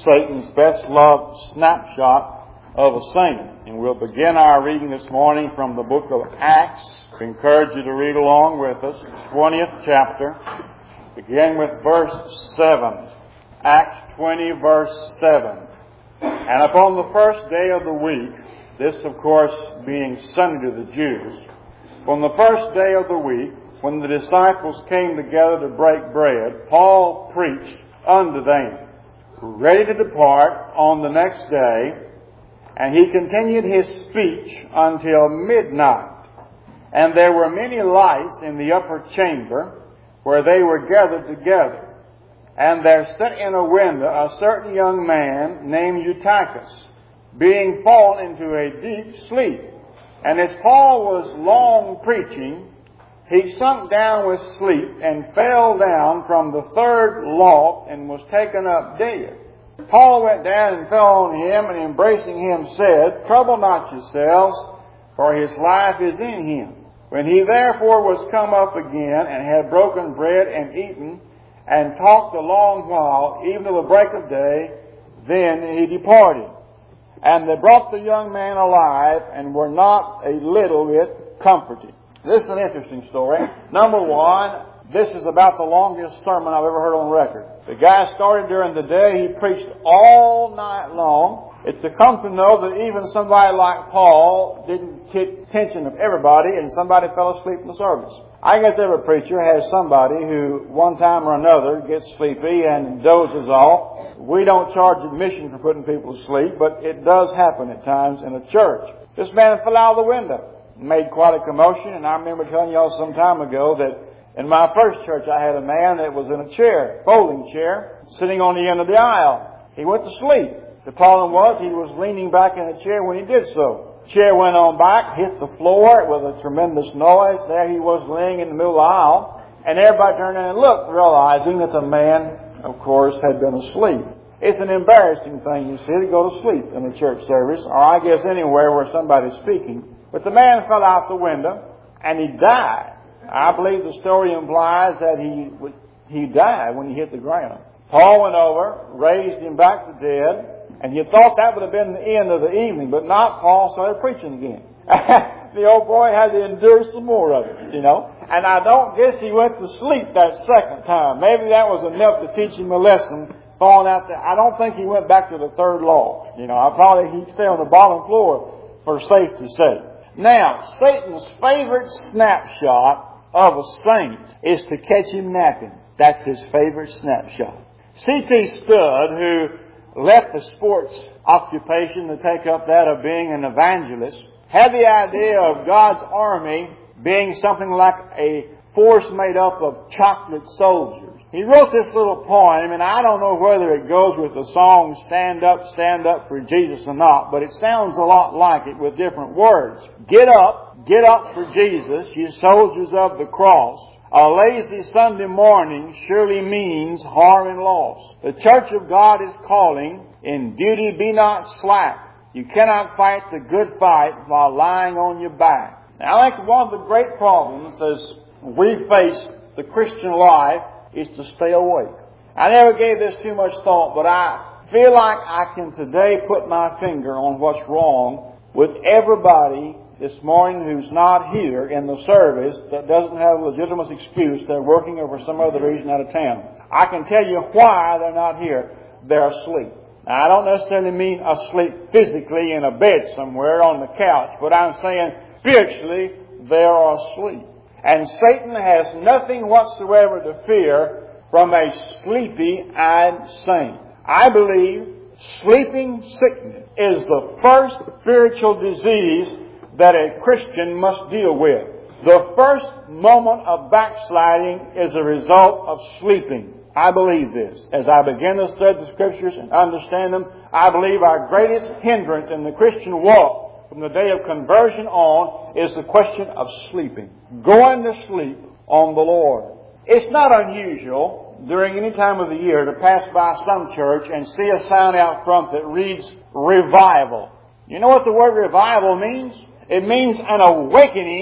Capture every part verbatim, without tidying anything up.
Satan's best loved snapshot of a saint. And we'll begin our reading this morning from the book of Acts. We encourage you to read along with us. twentieth chapter, beginning with verse seven. Acts twenty, verse seven. And upon the first day of the week, this of course being Sunday to the Jews, on the first day of the week, when the disciples came together to break bread, Paul preached unto them, ready to depart on the next day, and he continued his speech until midnight. And there were many lights in the upper chamber where they were gathered together. And there sat in a window a certain young man named Eutychus, being fallen into a deep sleep. And as Paul was long preaching, he sunk down with sleep and fell down from the third loft and was taken up dead. Paul went down and fell on him, and embracing him said, Trouble not yourselves, for his life is in him. When he therefore was come up again, and had broken bread and eaten, and talked a long while, even to the break of day, then he departed. And they brought the young man alive, and were not a little bit comforted. This is an interesting story. Number one, this is about the longest sermon I've ever heard on record. The guy started during the day. He preached all night long. It's a comfort to know that even somebody like Paul didn't get attention of everybody, and somebody fell asleep in the service. I guess every preacher has somebody who, one time or another, gets sleepy and dozes off. We don't charge admission for putting people to sleep, but it does happen at times in a church. This man fell out of the window. Made quite a commotion, and I remember telling y'all some time ago that in my first church I had a man that was in a chair, folding chair, sitting on the end of the aisle. He went to sleep. The problem was he was leaning back in the chair when he did so. Chair went on back, hit the floor with a tremendous noise. There he was laying in the middle of the aisle, and everybody turned in and looked, realizing that the man, of course, had been asleep. It's an embarrassing thing, you see, to go to sleep in a church service, or I guess anywhere where somebody's speaking. But the man fell out the window, and he died. I believe the story implies that he he died when he hit the ground. Paul went over, raised him back to dead, and you thought that would have been the end of the evening, but not. Paul started preaching again. The old boy had to endure some more of it, you know. And I don't guess he went to sleep that second time. Maybe that was enough to teach him a lesson, falling out there. I don't think he went back to the third loft. You know, I probably he'd stay on the bottom floor for safety's sake. Now, Satan's favorite snapshot of a saint is to catch him napping. That's his favorite snapshot. C T Studd, who left the sports occupation to take up that of being an evangelist, had the idea of God's army being something like a force made up of chocolate soldiers. He wrote this little poem, and I don't know whether it goes with the song Stand Up, Stand Up for Jesus or not, but it sounds a lot like it with different words. Get up, get up for Jesus, you soldiers of the cross. A lazy Sunday morning surely means harm and loss. The church of God is calling, in duty be not slack. You cannot fight the good fight while lying on your back. Now, I think one of the great problems as we face the Christian life is to stay awake. I never gave this too much thought, but I feel like I can today put my finger on what's wrong with everybody this morning who's not here in the service that doesn't have a legitimate excuse. They're working or for some other reason out of town. I can tell you why they're not here. They're asleep. Now, I don't necessarily mean asleep physically in a bed somewhere on the couch, but I'm saying spiritually they are asleep. And Satan has nothing whatsoever to fear from a sleepy-eyed saint. I believe sleeping sickness is the first spiritual disease that a Christian must deal with. The first moment of backsliding is a result of sleeping. I believe this. As I begin to study the Scriptures and understand them, I believe our greatest hindrance in the Christian walk from the day of conversion on is the question of sleeping. Going to sleep on the Lord. It's not unusual during any time of the year to pass by some church and see a sign out front that reads revival. You know what the word revival means? It means an awakening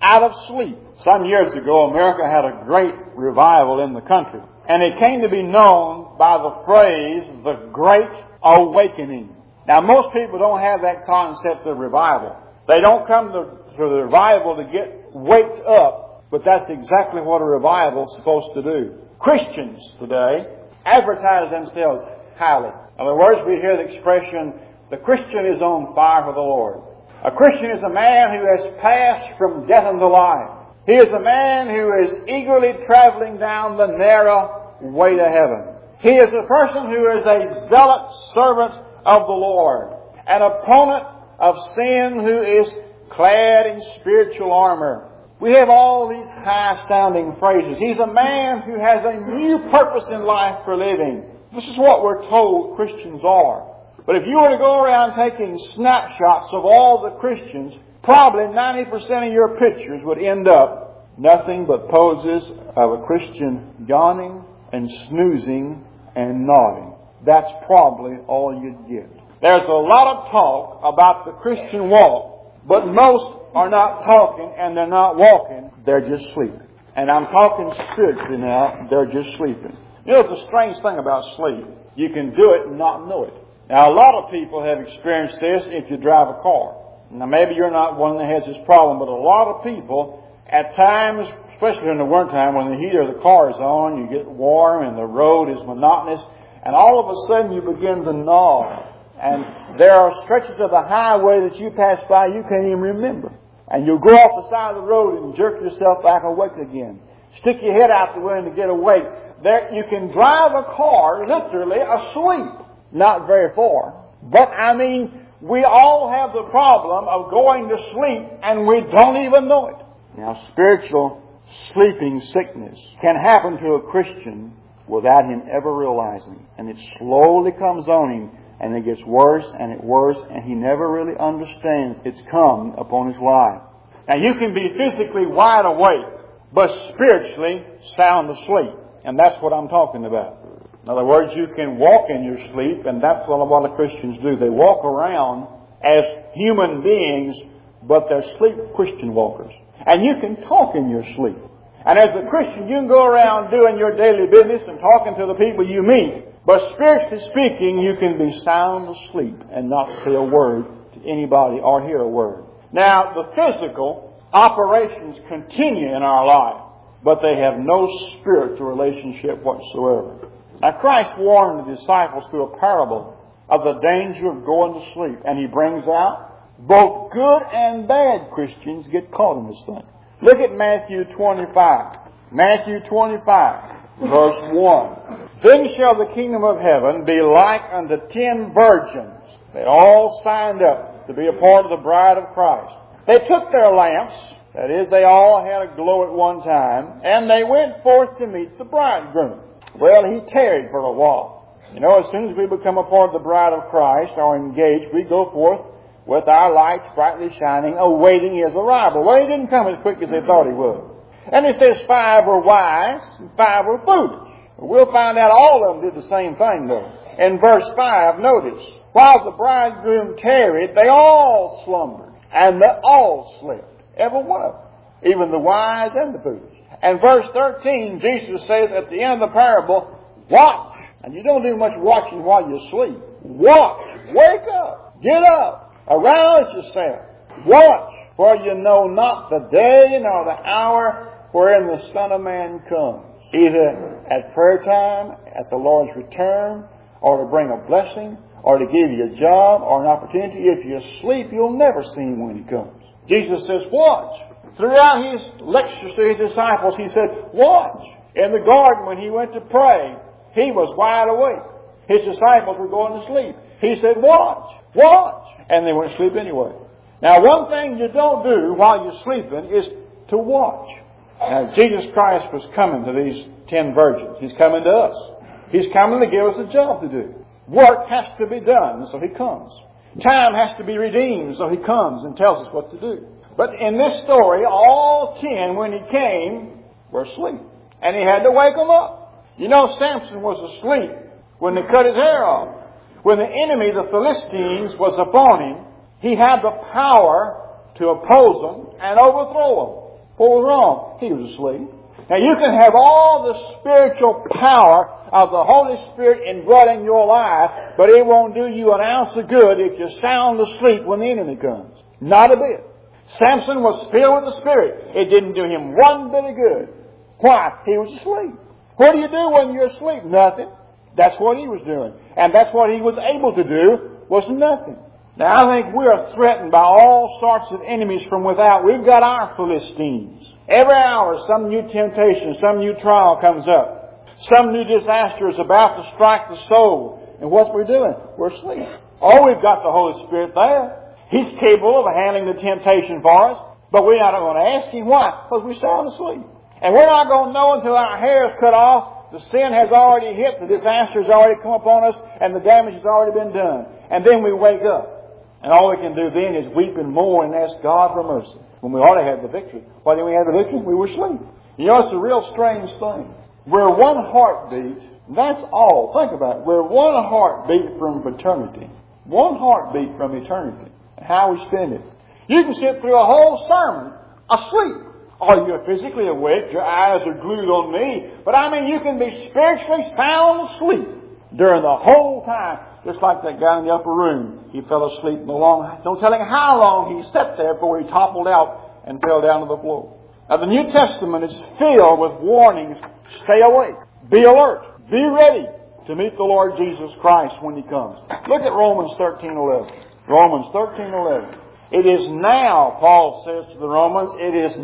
out of sleep. Some years ago, America had a great revival in the country. And it came to be known by the phrase, the Great Awakening. Now, most people don't have that concept of revival. They don't come to, to the revival to get waked up, but that's exactly what a revival is supposed to do. Christians today advertise themselves highly. In other words, we hear the expression, the Christian is on fire for the Lord. A Christian is a man who has passed from death unto life. He is a man who is eagerly traveling down the narrow way to heaven. He is a person who is a zealot servant of the Lord, an opponent of sin who is clad in spiritual armor. We have all these high-sounding phrases. He's a man who has a new purpose in life for living. This is what we're told Christians are. But if you were to go around taking snapshots of all the Christians, probably ninety percent of your pictures would end up nothing but poses of a Christian yawning and snoozing and nodding. That's probably all you'd get. There's a lot of talk about the Christian walk, but most are not talking and they're not walking. They're just sleeping. And I'm talking spiritually now. They're just sleeping. You know, it's a strange thing about sleep. You can do it and not know it. Now, a lot of people have experienced this if you drive a car. Now, maybe you're not one that has this problem, but a lot of people, at times, especially in the wintertime, when the heater of the car is on, you get warm and the road is monotonous, and all of a sudden you begin to nod. And there are stretches of the highway that you pass by you can't even remember. And you'll go off the side of the road and jerk yourself back awake again. Stick your head out the window to get awake. There, you can drive a car literally asleep. Not very far. But, I mean, we all have the problem of going to sleep and we don't even know it. Now, spiritual sleeping sickness can happen to a Christian without him ever realizing. And it slowly comes on him and it gets worse and it worse and he never really understands it's come upon his life. Now, you can be physically wide awake, but spiritually sound asleep. And that's what I'm talking about. In other words, you can walk in your sleep, and that's what a lot of Christians do. They walk around as human beings, but they're sleep Christian walkers. And you can talk in your sleep. And as a Christian, you can go around doing your daily business and talking to the people you meet. But spiritually speaking, you can be sound asleep and not say a word to anybody or hear a word. Now, the physical operations continue in our life, but they have no spiritual relationship whatsoever. Now, Christ warned the disciples through a parable of the danger of going to sleep. And He brings out both good and bad Christians get caught in this thing. Look at Matthew twenty-five. Matthew twenty-five, verse one. Then shall the kingdom of heaven be like unto ten virgins. They all signed up to be a part of the bride of Christ. They took their lamps, that is, they all had a glow at one time, and they went forth to meet the bridegroom. Well, he tarried for a while. You know, as soon as we become a part of the bride of Christ or engaged, we go forth with our lights brightly shining, awaiting His arrival. Well, He didn't come as quick as they thought He would. And it says five were wise and five were foolish. We'll find out all of them did the same thing, though. In verse five, notice, while the bridegroom tarried, they all slumbered, and they all slept. Every one of them, even the wise and the foolish. And verse thirteen, Jesus says at the end of the parable, watch. And you don't do much watching while you sleep. Watch. Wake up. Get up. Arouse yourself. Watch. For you know not the day nor the hour wherein the Son of Man comes. Either at prayer time, at the Lord's return, or to bring a blessing, or to give you a job, or an opportunity. If you sleep, you'll never see Him when He comes. Jesus says, watch. Throughout His lectures to His disciples, He said, watch. In the garden when He went to pray, He was wide awake. His disciples were going to sleep. He said, watch, watch. And they went to sleep anyway. Now, one thing you don't do while you're sleeping is to watch. Now, Jesus Christ was coming to these ten virgins. He's coming to us. He's coming to give us a job to do. Work has to be done, so He comes. Time has to be redeemed, so He comes and tells us what to do. But in this story, all ten, when He came, were asleep. And He had to wake them up. You know, Samson was asleep when they cut his hair off. When the enemy, the Philistines, was upon him, he had the power to oppose them and overthrow them. What was wrong? He was asleep. Now you can have all the spiritual power of the Holy Spirit indwelling your life, but it won't do you an ounce of good if you're sound asleep when the enemy comes. Not a bit. Samson was filled with the Spirit. It didn't do him one bit of good. Why? He was asleep. What do you do when you're asleep? Nothing. That's what he was doing. And that's what he was able to do, was nothing. Now I think we are threatened by all sorts of enemies from without. We've got our Philistines. Every hour some new temptation, some new trial comes up. Some new disaster is about to strike the soul. And what we're doing? We're asleep. Oh, we've got the Holy Spirit there. He's capable of handling the temptation for us. But we're not going to ask Him. Why? Because we're sound asleep. And we're not going to know until our hair is cut off. The sin has already hit. The disaster has already come upon us. And the damage has already been done. And then we wake up. And all we can do then is weep and mourn and ask God for mercy. When we ought to have the victory. Why didn't we have the victory? We were asleep. You know, it's a real strange thing. We're one heartbeat. That's all. Think about it. We're one heartbeat from eternity. One heartbeat from eternity. And how we spend it. You can sit through a whole sermon asleep. Or you're physically awake. Your eyes are glued on me. But I mean, you can be spiritually sound asleep during the whole time. Just like that guy in the upper room. He fell asleep in the long... Don't tell him how long he sat there before he toppled out and fell down to the floor. Now the New Testament is filled with warnings. Stay awake. Be alert. Be ready to meet the Lord Jesus Christ when He comes. Look at Romans thirteen eleven. Romans thirteen eleven. It is now, Paul says to the Romans, it is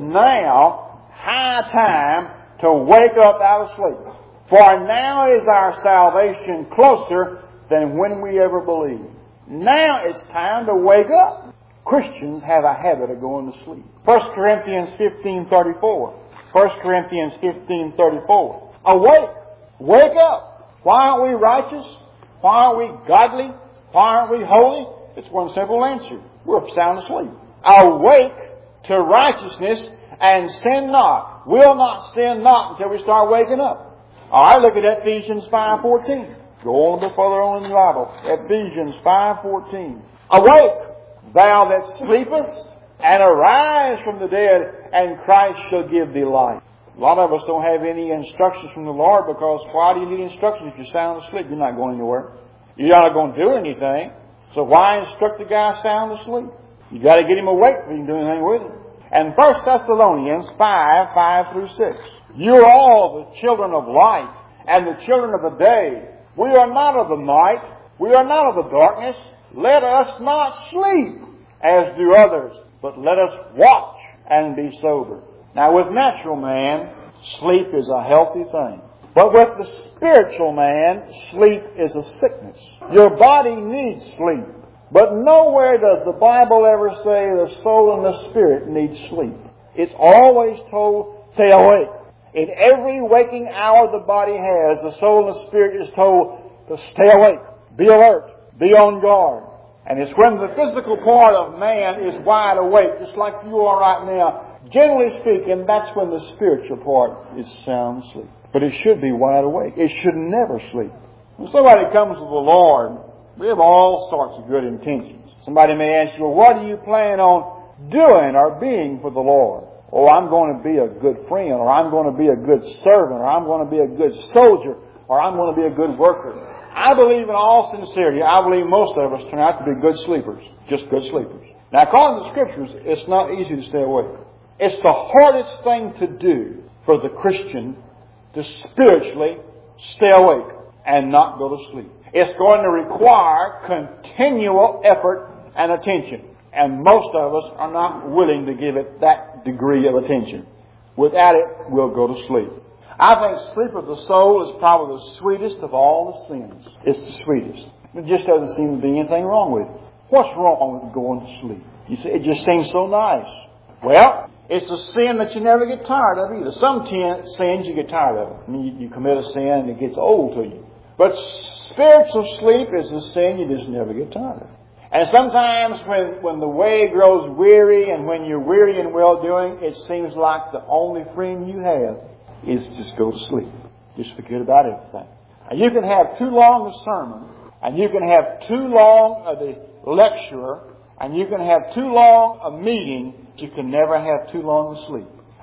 now high time to wake up out of sleep. For now is our salvation closer than when we ever believed. Now it's time to wake up. Christians have a habit of going to sleep. First Corinthians fifteen thirty-four. First Corinthians fifteen thirty-four. Awake. Wake up. Why aren't we righteous? Why aren't we godly? Why aren't we holy? It's one simple answer. We're sound asleep. Awake to righteousness and sin not. Will not sin not until we start waking up. All right, look at Ephesians five fourteen. Go on a bit further on in the Bible. Ephesians five fourteen. Awake, thou that sleepest, and arise from the dead, and Christ shall give thee life. A lot of us don't have any instructions from the Lord because why do you need instructions if you're sound asleep? You're not going anywhere. You're not going to do anything. So why instruct the guy sound asleep? You got to get him awake before you can do anything with him. And First Thessalonians five, five through six. You're all the children of light and the children of the day. We are not of the night. We are not of the darkness. Let us not sleep as do others, but let us watch and be sober. Now with natural man, sleep is a healthy thing. But with the spiritual man, sleep is a sickness. Your body needs sleep. But nowhere does the Bible ever say the soul and the spirit need sleep. It's always told, stay awake. In every waking hour the body has, the soul and the spirit is told to stay awake, be alert, be on guard. And it's when the physical part of man is wide awake, just like you are right now. Generally speaking, that's when the spiritual part is sound asleep. But it should be wide awake. It should never sleep. When somebody comes to the Lord, we have all sorts of good intentions. Somebody may ask you, well, what do you plan on doing or being for the Lord? Oh, I'm going to be a good friend, or I'm going to be a good servant, or I'm going to be a good soldier, or I'm going to be a good worker. I believe in all sincerity, I believe most of us turn out to be good sleepers. Just good sleepers. Now, according to the Scriptures, it's not easy to stay awake. It's the hardest thing to do for the Christian to spiritually stay awake and not go to sleep. It's going to require continual effort and attention. And most of us are not willing to give it that degree of attention. Without it, we'll go to sleep. I think sleep of the soul is probably the sweetest of all the sins. It's the sweetest. There just doesn't seem to be anything wrong with it. What's wrong with going to sleep? You see, it just seems so nice. Well, it's a sin that you never get tired of either. Some ten, sins you get tired of. I mean, you, you commit a sin and it gets old to you. But spiritual sleep is a sin you just never get tired of. And sometimes when, when the way grows weary and when you're weary and well-doing, it seems like the only friend you have is just go to sleep. Just forget about everything. And you can have too long a sermon, and you can have too long of the lecturer, and you can have too long a meeting, but you can never have too long a sleep.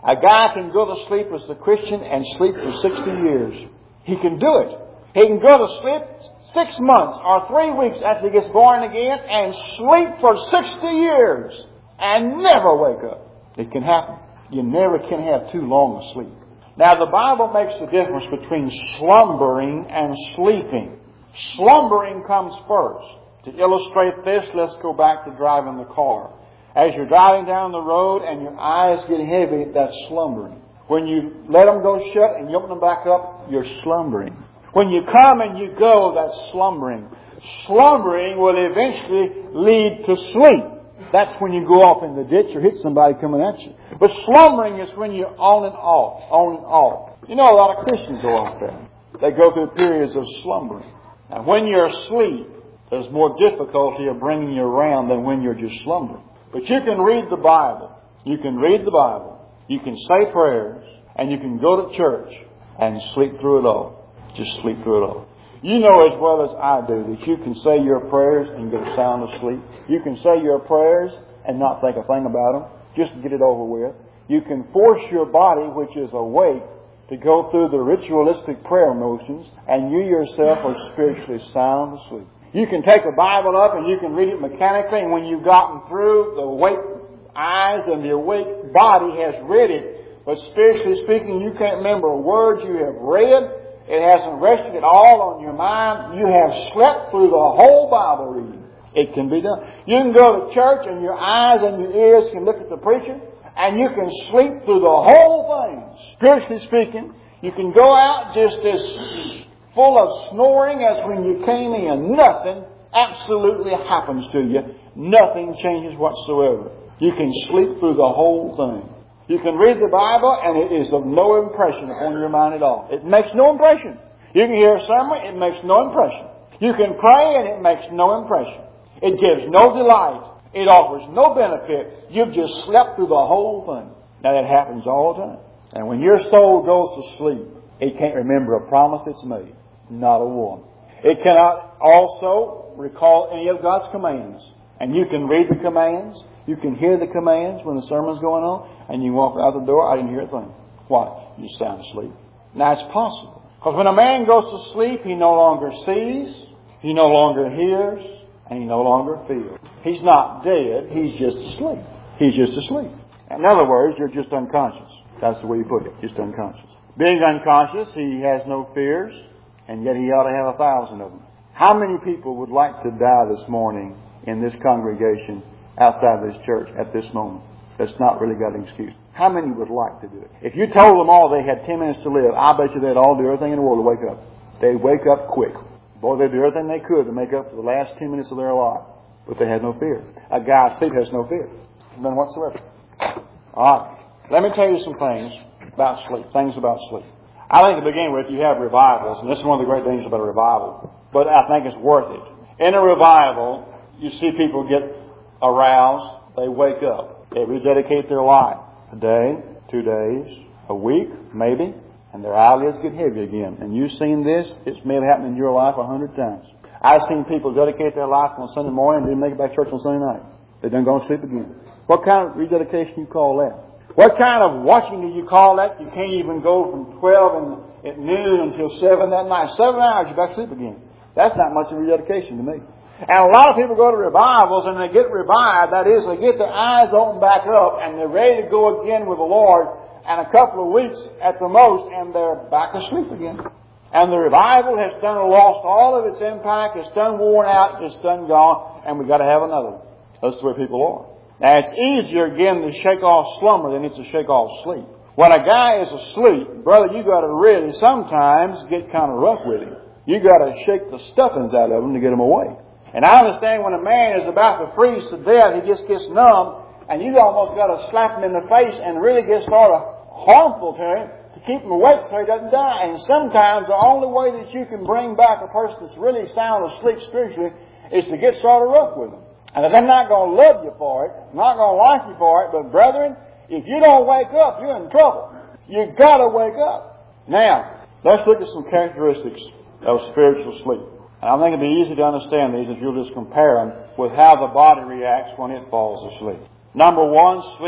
A guy can go to sleep as a Christian and sleep for sixty years. He can do it. He can go to sleep six months or three weeks after he gets born again and sleep for sixty years and never wake up. It can happen. You never can have too long a sleep. Now, the Bible makes the difference between slumbering and sleeping. Slumbering comes first. To illustrate this, let's go back to driving the car. As you're driving down the road and your eyes get heavy, that's slumbering. When you let them go shut and you open them back up, you're slumbering. When you come and you go, that's slumbering. Slumbering will eventually lead to sleep. That's when you go off in the ditch or hit somebody coming at you. But slumbering is when you're on and off, on and off. You know, a lot of Christians go off there. They go through periods of slumbering. Now, when you're asleep, there's more difficulty of bringing you around than when you're just slumbering. But you can read the Bible. You can read the Bible. You can say prayers. And you can go to church and sleep through it all. Just sleep through it all. You know as well as I do that you can say your prayers and get sound asleep. You can say your prayers and not think a thing about them. Just get it over with. You can force your body, which is awake, to go through the ritualistic prayer motions, and you yourself are spiritually sound asleep. You can take the Bible up and you can read it mechanically, and when you've gotten through, the awake eyes and the awake body has read it. But spiritually speaking, you can't remember a word you have read. It hasn't rested at all on your mind. You have slept through the whole Bible reading. It can be done. You can go to church and your eyes and your ears can look at the preacher, and you can sleep through the whole thing. Spiritually speaking, you can go out just as full of snoring as when you came in. Nothing absolutely happens to you. Nothing changes whatsoever. You can sleep through the whole thing. You can read the Bible and it is of no impression upon your mind at all. It makes no impression. You can hear a sermon, it makes no impression. You can pray and it makes no impression. It gives no delight. It offers no benefit. You've just slept through the whole thing. Now that happens all the time. And when your soul goes to sleep, it can't remember a promise it's made. Not a one. It cannot also recall any of God's commands. And you can read the commands. You can hear the commands when the sermon's going on. And you walk out the door, I didn't hear a thing. Why? You sound asleep. Now it's possible. Because when a man goes to sleep, he no longer sees, he no longer hears, and he no longer feels. He's not dead, he's just asleep. He's just asleep. In other words, you're just unconscious. That's the way you put it, just unconscious. Being unconscious, he has no fears, and yet he ought to have a thousand of them. How many people would like to die this morning in this congregation, outside this church, at this moment? That's not really got an excuse. How many would like to do it? If you told them all they had ten minutes to live, I bet you they'd all do everything in the world to wake up. They'd wake up quick. Boy, they'd do everything they could to make up for the last ten minutes of their life. But they had no fear. A guy asleep has no fear. None whatsoever. Alright. Let me tell you some things about sleep. Things about sleep. I think to begin with, you have revivals. And this is one of the great things about a revival. But I think it's worth it. In a revival, you see people get aroused. They wake up. They rededicate their life. A day, two days, a week, maybe, and their eyelids get heavy again. And you've seen this. It's may have happened in your life a hundred times. I've seen people dedicate their life on Sunday morning and didn't make it back to church on Sunday night. They done go to sleep again. What kind of rededication you call that? What kind of watching do you call that? You can't even go from twelve and at noon until seven that night. Seven hours, you're back to sleep again. That's not much of rededication to me. And a lot of people go to revivals and they get revived. That is, they get their eyes opened back up and they're ready to go again with the Lord. And a couple of weeks at the most and they're back asleep again. And the revival has done lost all of its impact. It's done worn out. It's done gone. And we've got to have another one. That's the way people are. Now it's easier again to shake off slumber than it's to shake off sleep. When a guy is asleep, brother, you got to really sometimes get kind of rough with him. You got to shake the stuffings out of him to get him awake. And I understand when a man is about to freeze to death, he just gets numb, and you almost got to slap him in the face and really get sort of harmful to him to keep him awake so he doesn't die. And sometimes the only way that you can bring back a person that's really sound asleep spiritually is to get sort of rough with them. And if they're not going to love you for it, not going to like you for it, but brethren, if you don't wake up, you're in trouble. You've got to wake up. Now, let's look at some characteristics of spiritual sleep. And I think it'd be easy to understand these if you'll just compare them with how the body reacts when it falls asleep. Number one, sleep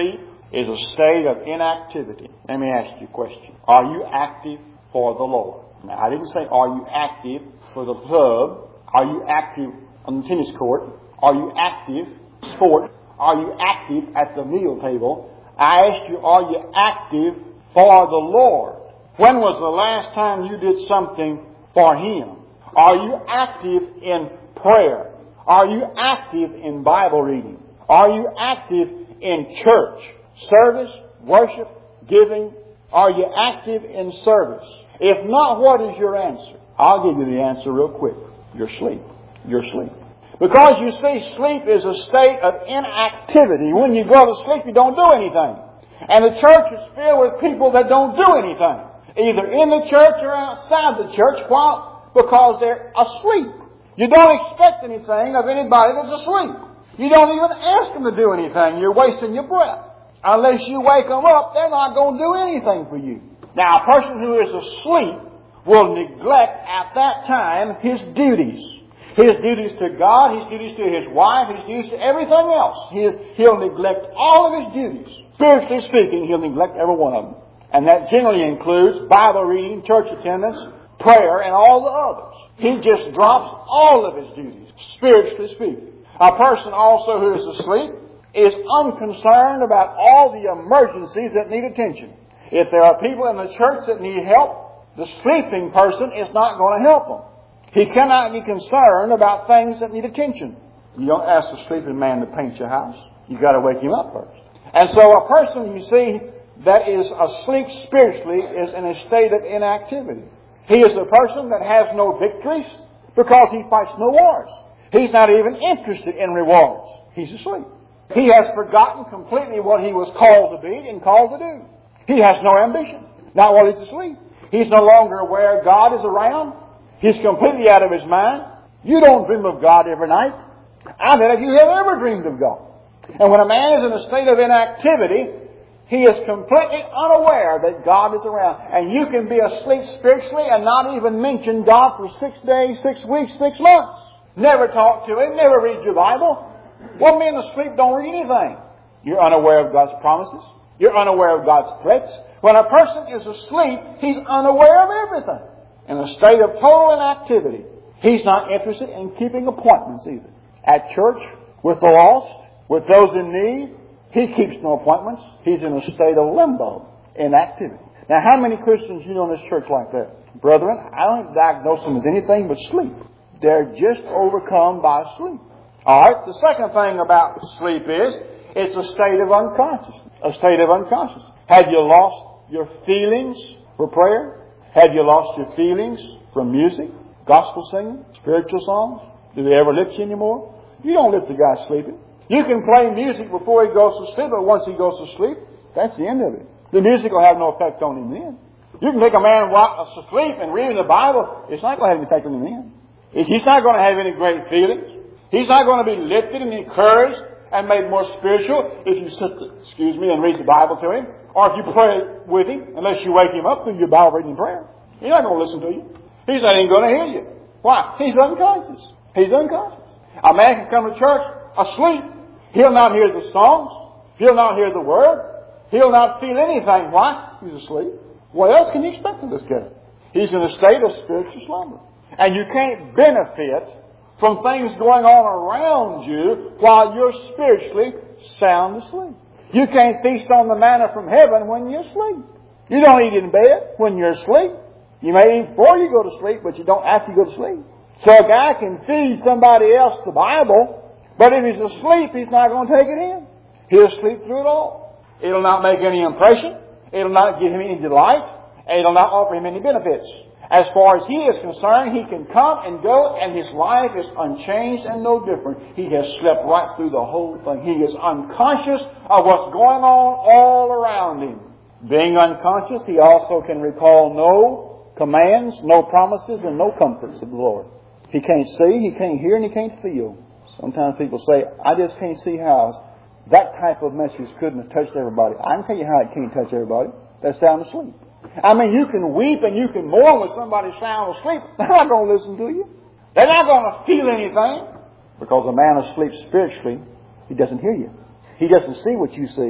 is a state of inactivity. Let me ask you a question. Are you active for the Lord? Now, I didn't say, are you active for the club? Are you active on the tennis court? Are you active in sport? Are you active at the meal table? I asked you, are you active for the Lord? When was the last time you did something for Him? Are you active in prayer? Are you active in Bible reading? Are you active in church, service, worship, giving? Are you active in service? If not, what is your answer? I'll give you the answer real quick. You're asleep. You're asleep. Because you see, sleep is a state of inactivity. When you go to sleep, you don't do anything. And the church is filled with people that don't do anything, either in the church or outside the church. Why? Because they're asleep. You don't expect anything of anybody that's asleep. You don't even ask them to do anything. You're wasting your breath. Unless you wake them up, they're not going to do anything for you. Now, a person who is asleep will neglect at that time his duties. His duties to God, his duties to his wife, his duties to everything else. He'll, he'll neglect all of his duties. Spiritually speaking, he'll neglect every one of them. And that generally includes Bible reading, church attendance, prayer, and all the others. He just drops all of his duties, spiritually speaking. A person also who is asleep is unconcerned about all the emergencies that need attention. If there are people in the church that need help, the sleeping person is not going to help them. He cannot be concerned about things that need attention. You don't ask a sleeping man to paint your house. You've got to wake him up first. And so a person, you see, that is asleep spiritually is in a state of inactivity. He is a person that has no victories because he fights no wars. He's not even interested in rewards. He's asleep. He has forgotten completely what he was called to be and called to do. He has no ambition. Not while he's asleep. He's no longer aware God is around. He's completely out of his mind. You don't dream of God every night. I bet if you have ever dreamed of God. And when a man is in a state of inactivity, he is completely unaware that God is around. And you can be asleep spiritually and not even mention God for six days, six weeks, six months. Never talk to Him, never read your Bible. Well, men asleep don't read anything. You're unaware of God's promises. You're unaware of God's threats. When a person is asleep, he's unaware of everything. In a state of total inactivity. He's not interested in keeping appointments either. At church, with the lost, with those in need, he keeps no appointments. He's in a state of limbo, inactivity. Now, how many Christians you know in this church like that? Brethren, I don't diagnose them as anything but sleep. They're just overcome by sleep. Alright, the second thing about sleep is, it's a state of unconsciousness. A state of unconsciousness. Have you lost your feelings for prayer? Have you lost your feelings from music, gospel singing, spiritual songs? Do they ever lift you anymore? You don't lift the guy sleeping. You can play music before he goes to sleep, but once he goes to sleep, that's the end of it. The music will have no effect on him then. You can make a man walk asleep and reading the Bible, it's not going to have any effect on him then. He's not going to have any great feelings. He's not going to be lifted and encouraged and made more spiritual if you sit, excuse me, and read the Bible to him. Or if you pray with him, unless you wake him up through your Bible reading and prayer. He's not going to listen to you. He's not even going to hear you. Why? He's unconscious. He's unconscious. A man can come to church asleep. He'll not hear the songs. He'll not hear the word. He'll not feel anything. Why? He's asleep. What else can you expect of this guy? He's in a state of spiritual slumber. And you can't benefit from things going on around you while you're spiritually sound asleep. You can't feast on the manna from heaven when you're asleep. You don't eat in bed when you're asleep. You may eat before you go to sleep, but you don't after you go to sleep. So a guy can feed somebody else the Bible, but if he's asleep, he's not going to take it in. He'll sleep through it all. It'll not make any impression. It'll not give him any delight. And it'll not offer him any benefits. As far as he is concerned, he can come and go, and his life is unchanged and no different. He has slept right through the whole thing. He is unconscious of what's going on all around him. Being unconscious, he also can recall no commands, no promises, and no comforts of the Lord. He can't see, he can't hear, and he can't feel. Sometimes people say, I just can't see how that type of message couldn't have touched everybody. I can tell you how it can't touch everybody. That's sound asleep. I mean, you can weep and you can mourn when somebody's sound asleep. They're not going to listen to you. They're not going to feel anything. Because a man asleep spiritually, he doesn't hear you. He doesn't see what you see.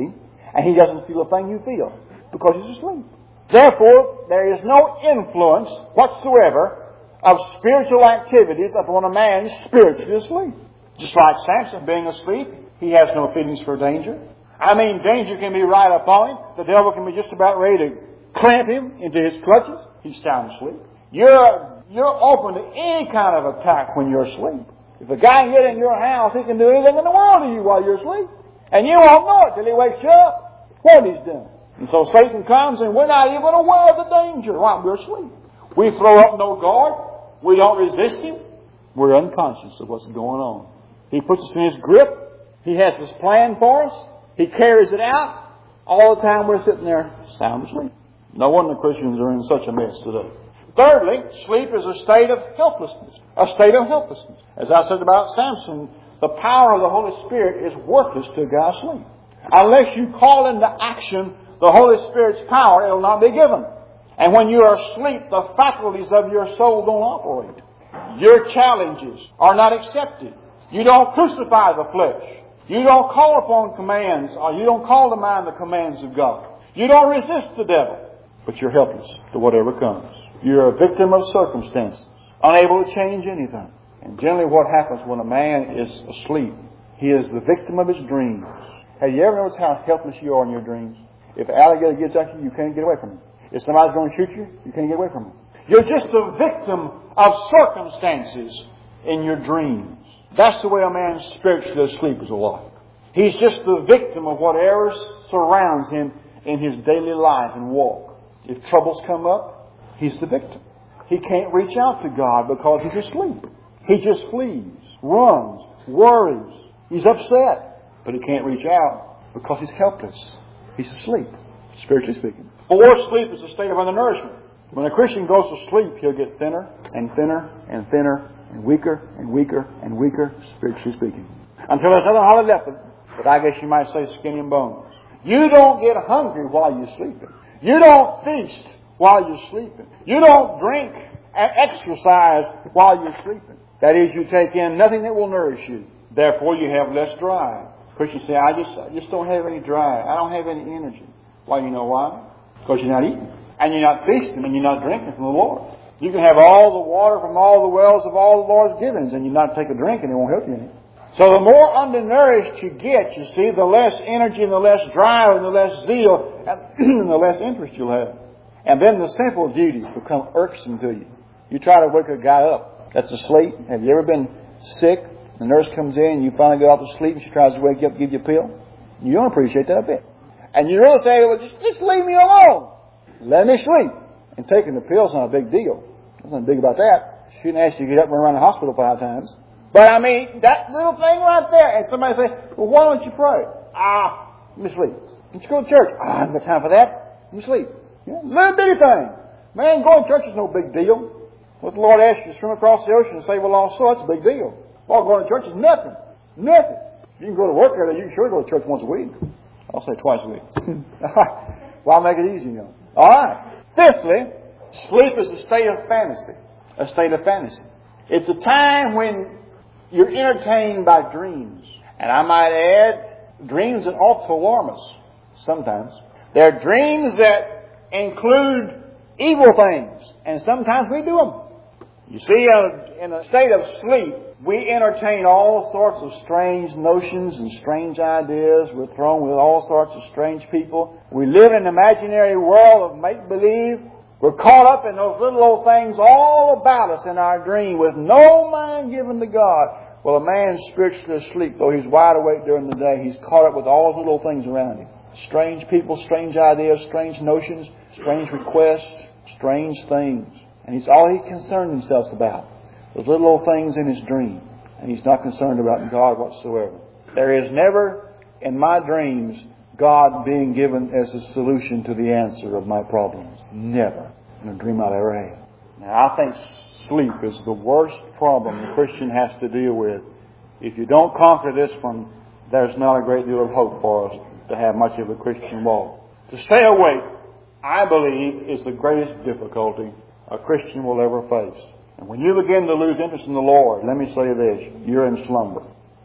And he doesn't feel a thing you feel because he's asleep. Therefore, there is no influence whatsoever of spiritual activities upon a man spiritually asleep. Just like Samson being asleep, he has no feelings for danger. I mean, danger can be right upon him. The devil can be just about ready to clamp him into his clutches. He's sound asleep. You're, you're open to any kind of attack when you're asleep. If a guy can get in your house, he can do anything in the world to you while you're asleep. And you won't know it till he wakes you up what he's done. And so Satan comes and we're not even aware of the danger while we're asleep. We throw up no guard. We don't resist him. We're unconscious of what's going on. He puts us in his grip. He has his plan for us. He carries it out. All the time we're sitting there sound asleep. No wonder Christians are in such a mess today. Thirdly, sleep is a state of helplessness. A state of helplessness. As I said about Samson, the power of the Holy Spirit is worthless to a guy asleep. Unless you call into action the Holy Spirit's power, it will not be given. And when you are asleep, the faculties of your soul don't operate. Your challenges are not accepted. You don't crucify the flesh. You don't call upon commands, or you don't call to mind the commands of God. You don't resist the devil. But you're helpless to whatever comes. You're a victim of circumstances, unable to change anything. And generally what happens when a man is asleep, he is the victim of his dreams. Have you ever noticed how helpless you are in your dreams? If an alligator gets at you, you can't get away from him. If somebody's going to shoot you, you can't get away from him. You're just a victim of circumstances in your dreams. That's the way a man spiritually asleep is like. He's just the victim of whatever surrounds him in his daily life and walk. If troubles come up, he's the victim. He can't reach out to God because he's asleep. He just flees, runs, worries. He's upset, but he can't reach out because he's helpless. He's asleep, spiritually speaking. Fourth, sleep is a state of undernourishment. When a Christian goes to sleep, he'll get thinner and thinner and thinner and weaker and weaker and weaker, spiritually speaking. Until there's nothing hardly left, but I guess you might say skin and bones. You don't get hungry while you're sleeping. You don't feast while you're sleeping. You don't drink and exercise while you're sleeping. That is, you take in nothing that will nourish you. Therefore, you have less drive. Christians say, I just, I just don't have any drive. I don't have any energy. Why, you know why? Because you're not eating. And you're not feasting and you're not drinking from the Lord. You can have all the water from all the wells of all the Lord's givings and you not take a drink and it won't help you any. So the more undernourished you get, you see, the less energy and the less drive and the less zeal and the less interest you'll have. And then the simple duties become irksome to you. You try to wake a guy up that's asleep. Have you ever been sick? The nurse comes in and you finally go off to sleep and she tries to wake you up, give you a pill. You don't appreciate that a bit. And you really say, well, just, just leave me alone. Let me sleep. And taking the pill's not a big deal. There's nothing big about that. She didn't ask you to get up and run around the hospital five times. But I mean, that little thing right there. And somebody say, well, why don't you pray? Ah, let me sleep. Let's go to church. Ah, I haven't got time for that. Let me sleep. Yeah, little bitty thing. Man, going to church is no big deal. What the Lord asks you to swim across the ocean and save a lost soul, that's a big deal. Well, going to church is nothing. Nothing. You can go to work every day. You can sure go to church once a week. I'll say twice a week. Well, I'll make it easy, you know. All right. Fifthly, sleep is a state of fantasy. A state of fantasy. It's a time when you're entertained by dreams. And I might add, dreams that ought to alarm us sometimes. They're dreams that include evil things. And sometimes we do them. You see, uh, in a state of sleep, we entertain all sorts of strange notions and strange ideas. We're thrown with all sorts of strange people. We live in an imaginary world of make-believe. We're caught up in those little old things all about us in our dream with no mind given to God. Well, a man spiritually asleep, though he's wide awake during the day, he's caught up with all those little things around him. Strange people, strange ideas, strange notions, strange requests, strange things. And he's all he concerned himself about. Those little old things in his dream. And he's not concerned about God whatsoever. There is never, in my dreams, God being given as a solution to the answer of my problems. Never. In a dream I've ever had. Now, I think sleep is the worst problem the Christian has to deal with. If you don't conquer this one, there's not a great deal of hope for us to have much of a Christian walk. To stay awake, I believe, is the greatest difficulty a Christian will ever face. And when you begin to lose interest in the Lord, let me say this, you're in slumber.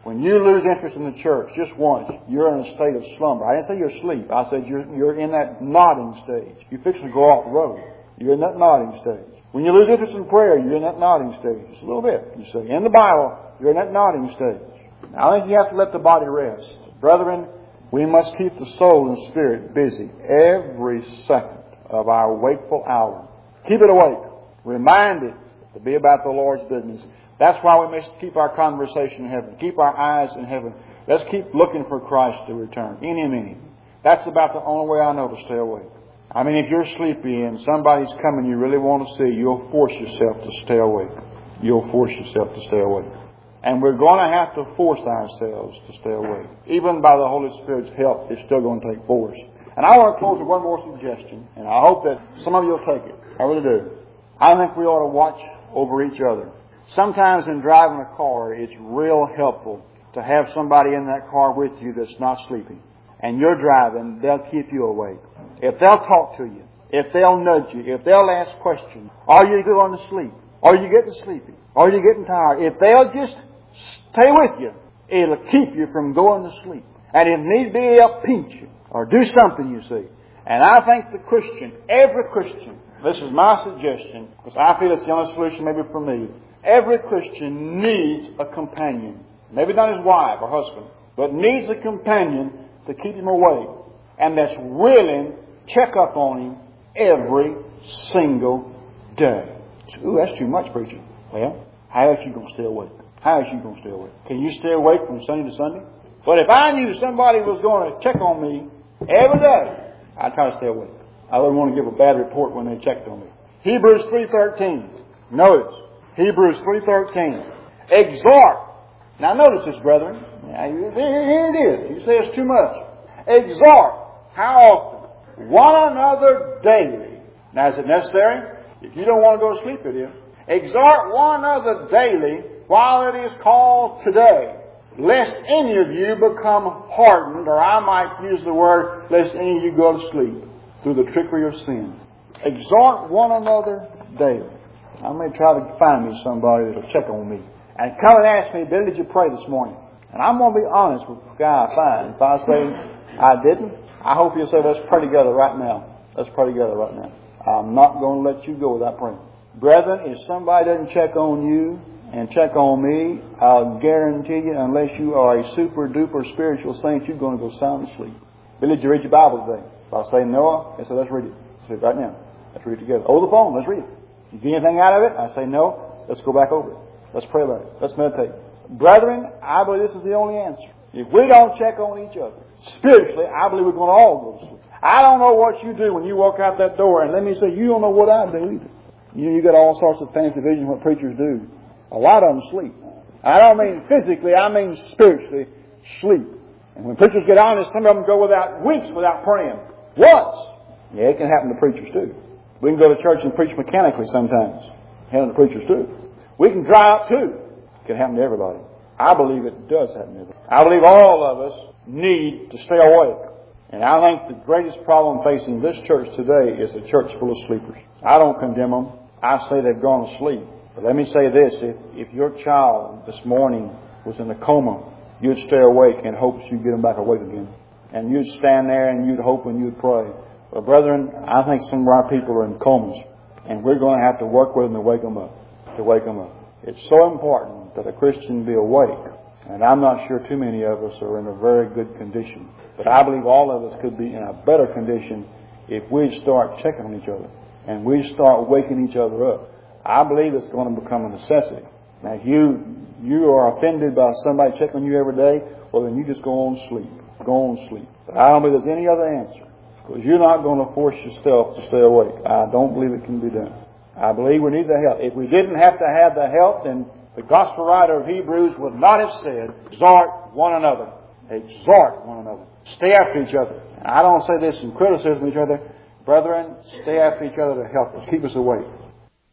When you lose interest in the church just once, you're in a state of slumber. I didn't say you're asleep. I said you're, you're in that nodding stage. You're fixing to go off the road. You're in that nodding stage. When you lose interest in prayer, you're in that nodding stage. Just a little bit, you see. In the Bible, you're in that nodding stage. Now, I think you have to let the body rest. Brethren, we must keep the soul and spirit busy every second of our wakeful hour. Keep it awake. Remind it to be about the Lord's business. That's why we must keep our conversation in heaven. Keep our eyes in heaven. Let's keep looking for Christ to return. Any minute. That's about the only way I know to stay awake. I mean, if you're sleepy and somebody's coming you really want to see, you'll force yourself to stay awake. You'll force yourself to stay awake. And we're going to have to force ourselves to stay awake. Even by the Holy Spirit's help, it's still going to take force. And I want to close with one more suggestion, and I hope that some of you will take it. I really do. I think we ought to watch over each other. Sometimes in driving a car, it's real helpful to have somebody in that car with you that's not sleeping. And you're driving, they'll keep you awake. If they'll talk to you, if they'll nudge you, if they'll ask questions, are you going to sleep? Are you getting sleepy? Are you getting tired? If they'll just stay with you, it'll keep you from going to sleep. And if need be, they'll pinch you or do something, you see. And I think the Christian, every Christian, this is my suggestion, because I feel it's the only solution maybe for me, every Christian needs a companion. Maybe not his wife or husband, but needs a companion to keep him awake. And that's willing to check up on him every single day. Ooh, that's too much, preacher. Well, how else you going to stay awake? How else you going to stay awake? Can you stay awake from Sunday to Sunday? But if I knew somebody was going to check on me every day, I'd try to stay awake. I wouldn't want to give a bad report when they checked on me. Hebrews three thirteen. Notice. Hebrews three thirteen. Exhort. Now notice this, brethren. Now, here it is. You say it's too much. Exhort. How often? One another daily. Now is it necessary? If you don't want to go to sleep, it is. Exhort one another daily while it is called today, lest any of you become hardened, or I might use the word, lest any of you go to sleep through the trickery of sin. Exhort one another daily. I may try to find me somebody that will check on me and come and ask me, Billy, did you pray this morning? And I'm going to be honest with the guy I find. If I say I didn't, I hope you'll say, let's pray together right now. Let's pray together right now. I'm not going to let you go without praying. Brethren, if somebody doesn't check on you and check on me, I'll guarantee you, unless you are a super duper spiritual saint, you're going to go sound asleep. Billy, did you read your Bible today? If I say no, I say, let's read it. Say right now. Let's read it together. Over the phone, let's read it. You get anything out of it? I say no. Let's go back over it. Let's pray about it. Let's meditate. Brethren, I believe this is the only answer. If we don't check on each other, spiritually, I believe we're going to all go to sleep. I don't know what you do when you walk out that door, and let me say, you don't know what I do either. You know, you got all sorts of fancy visions what preachers do. A lot of them sleep. I don't mean physically, I mean spiritually, sleep. And when preachers get honest, some of them go without weeks without praying. Once. Yeah, it can happen to preachers too. We can go to church and preach mechanically sometimes. It happen to preachers too. We can dry up too. It can happen to everybody. I believe it does happen to everybody. I believe all of us need to stay awake. And I think the greatest problem facing this church today is a church full of sleepers. I don't condemn them. I say they've gone to sleep. But let me say this. If, if your child this morning was in a coma, you'd stay awake in hopes you'd get them back awake again. And you'd stand there and you'd hope and you'd pray. But brethren, I think some of our people are in comas. And we're going to have to work with them to wake them up. To wake them up. It's so important that a Christian be awake. And I'm not sure too many of us are in a very good condition. But I believe all of us could be in a better condition if we start checking on each other. And we start waking each other up. I believe it's going to become a necessity. Now, if you, you are offended by somebody checking on you every day, well, then you just go on sleep. Go on sleep. But I don't believe there's any other answer. Because you're not going to force yourself to stay awake. I don't believe it can be done. I believe we need the help. If we didn't have to have the help, then the gospel writer of Hebrews would not have said, exhort one another. Exhort one another. Stay after each other. And I don't say this in criticism of each other. Brethren, stay after each other to help us. Keep us awake.